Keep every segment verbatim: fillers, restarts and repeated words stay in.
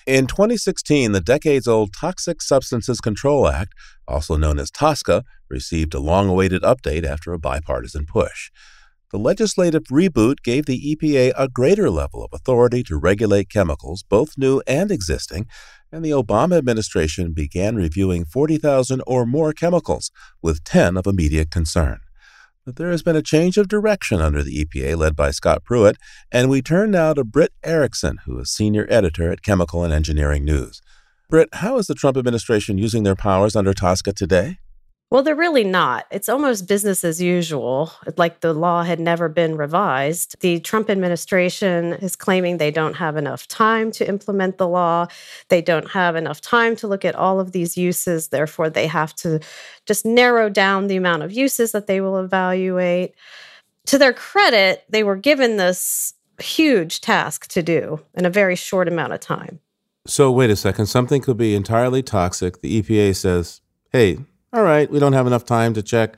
In twenty sixteen, the decades-old Toxic Substances Control Act, also known as TSCA, received a long-awaited update after a bipartisan push. The legislative reboot gave the E P A a greater level of authority to regulate chemicals, both new and existing, and the Obama administration began reviewing forty thousand or more chemicals, with ten of immediate concern. But there has been a change of direction under the E P A led by Scott Pruitt, and we turn now to Britt Erickson, who is senior editor at Chemical and Engineering News. Britt, how is the Trump administration using their powers under TSCA today? Well, they're really not. It's almost business as usual, like the law had never been revised. The Trump administration is claiming they don't have enough time to implement the law. They don't have enough time to look at all of these uses. Therefore, they have to just narrow down the amount of uses that they will evaluate. To their credit, they were given this huge task to do in a very short amount of time. So wait a second. Something could be entirely toxic. The E P A says, hey, all right, we don't have enough time to check,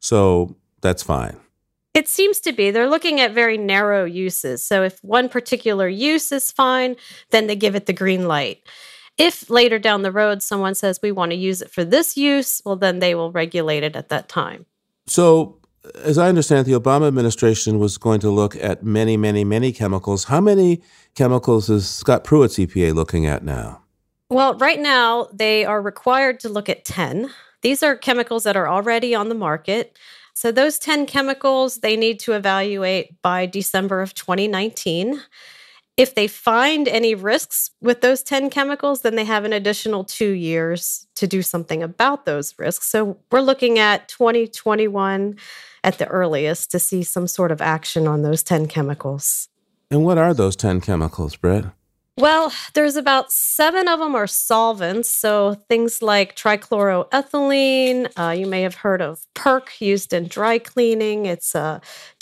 so that's fine. It seems to be. They're looking at very narrow uses. So if one particular use is fine, then they give it the green light. If later down the road someone says we want to use it for this use, well, then they will regulate it at that time. So as I understand it, the Obama administration was going to look at many, many, many chemicals. How many chemicals is Scott Pruitt's E P A looking at now? Well, right now, they are required to look at ten. These are chemicals that are already on the market. So those ten chemicals, they need to evaluate by December of twenty nineteen. If they find any risks with those ten chemicals, then they have an additional two years to do something about those risks. So we're looking at twenty twenty-one at the earliest to see some sort of action on those ten chemicals. And what are those ten chemicals, Britt? Well, there's about seven of them are solvents. So things like trichloroethylene. Uh, you may have heard of PERC used in dry cleaning. It's uh,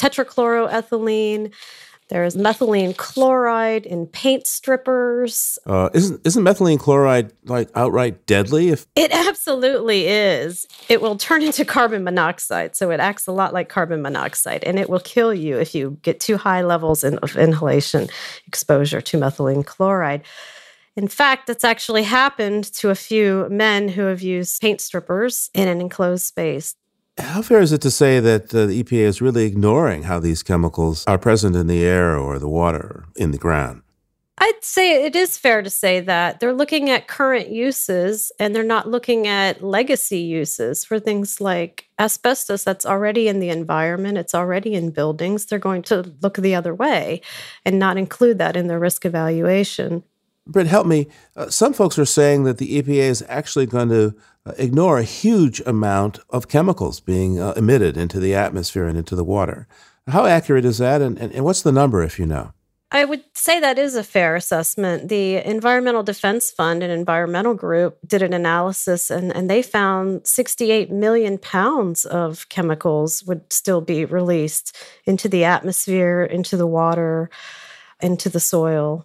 tetrachloroethylene. There's methylene chloride in paint strippers. Uh, isn't isn't methylene chloride like outright deadly? If It absolutely is. It will turn into carbon monoxide, so it acts a lot like carbon monoxide, and it will kill you if you get too high levels in, of inhalation exposure to methylene chloride. In fact, that's actually happened to a few men who have used paint strippers in an enclosed space. How fair is it to say that uh, the E P A is really ignoring how these chemicals are present in the air or the water or in the ground? I'd say it is fair to say that. They're looking at current uses and they're not looking at legacy uses for things like asbestos that's already in the environment, it's already in buildings. They're going to look the other way and not include that in their risk evaluation. Britt, help me. Uh, some folks are saying that the E P A is actually going to uh, ignore a huge amount of chemicals being uh, emitted into the atmosphere and into the water. How accurate is that, and, and, and what's the number, if you know? I would say that is a fair assessment. The Environmental Defense Fund, an environmental group, did an analysis, and, and they found sixty-eight million pounds of chemicals would still be released into the atmosphere, into the water, into the soil.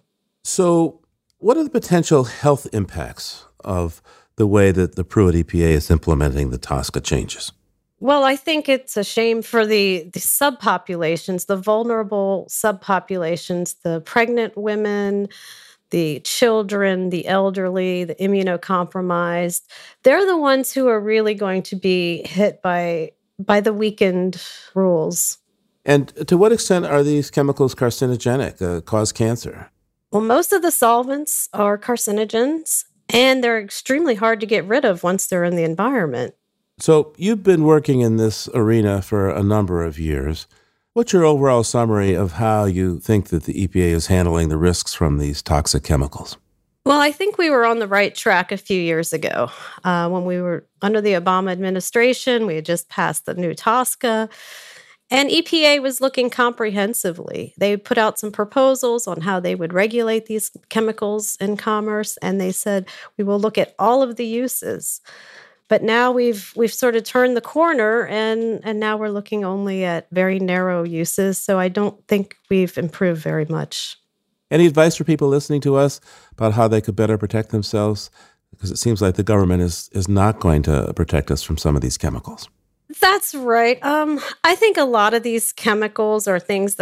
So what are the potential health impacts of the way that the Pruitt E P A is implementing the TSCA changes? Well, I think it's a shame for the, the subpopulations, the vulnerable subpopulations, the pregnant women, the children, the elderly, the immunocompromised. They're the ones who are really going to be hit by, by the weakened rules. And to what extent are these chemicals carcinogenic, uh, cause cancer? Well, most of the solvents are carcinogens, and they're extremely hard to get rid of once they're in the environment. So you've been working in this arena for a number of years. What's your overall summary of how you think that the E P A is handling the risks from these toxic chemicals? Well, I think we were on the right track a few years ago. Uh, when we were under the Obama administration, we had just passed the new TSCA, and E P A was looking comprehensively. They put out some proposals on how they would regulate these chemicals in commerce, and they said, we will look at all of the uses. But now we've we've sort of turned the corner, and, and now we're looking only at very narrow uses. So I don't think we've improved very much. Any advice for people listening to us about how they could better protect themselves? Because it seems like the government is is not going to protect us from some of these chemicals. That's right. Um, I think a lot of these chemicals are things that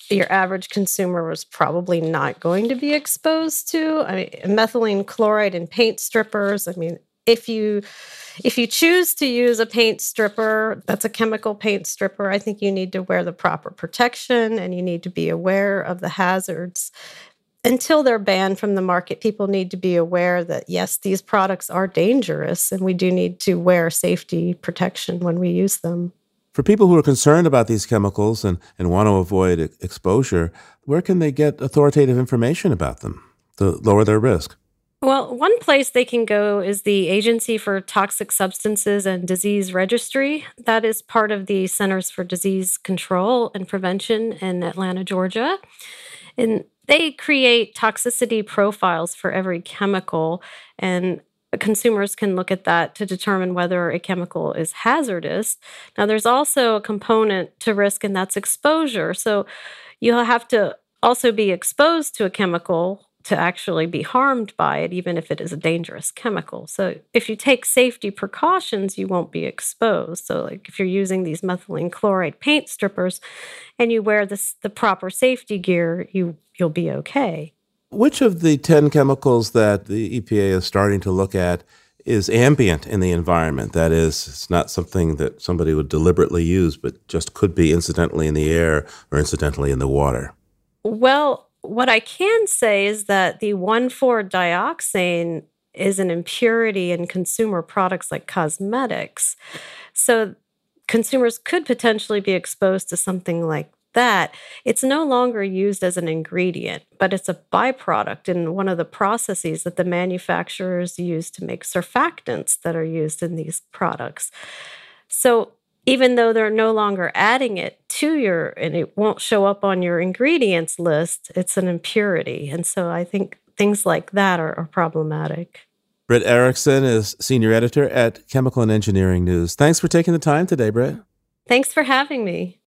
your average consumer was probably not going to be exposed to. I mean, methylene chloride in paint strippers. I mean, if you if you choose to use a paint stripper, that's a chemical paint stripper, I think you need to wear the proper protection and you need to be aware of the hazards. Until they're banned from the market, people need to be aware that, yes, these products are dangerous and we do need to wear safety protection when we use them. For people who are concerned about these chemicals and, and want to avoid e- exposure, where can they get authoritative information about them to lower their risk? Well, one place they can go is the Agency for Toxic Substances and Disease Registry. That is part of the Centers for Disease Control and Prevention in Atlanta, Georgia. And they create toxicity profiles for every chemical, and consumers can look at that to determine whether a chemical is hazardous. Now, there's also a component to risk, and that's exposure. So you'll have to also be exposed to a chemical to actually be harmed by it, even if it is a dangerous chemical. So if you take safety precautions, you won't be exposed. So like if you're using these methylene chloride paint strippers and you wear this, the proper safety gear, you, you'll be okay. Which of the ten chemicals that the E P A is starting to look at is ambient in the environment? That is, it's not something that somebody would deliberately use, but just could be incidentally in the air or incidentally in the water. Well, what I can say is that the one four dioxane is an impurity in consumer products like cosmetics. So consumers could potentially be exposed to something like that. It's no longer used as an ingredient, but it's a byproduct in one of the processes that the manufacturers use to make surfactants that are used in these products. So even though they're no longer adding it to your, and it won't show up on your ingredients list, it's an impurity. And so I think things like that are, are problematic. Britt Erickson is senior editor at Chemical and Engineering News. Thanks for taking the time today, Britt. Thanks for having me.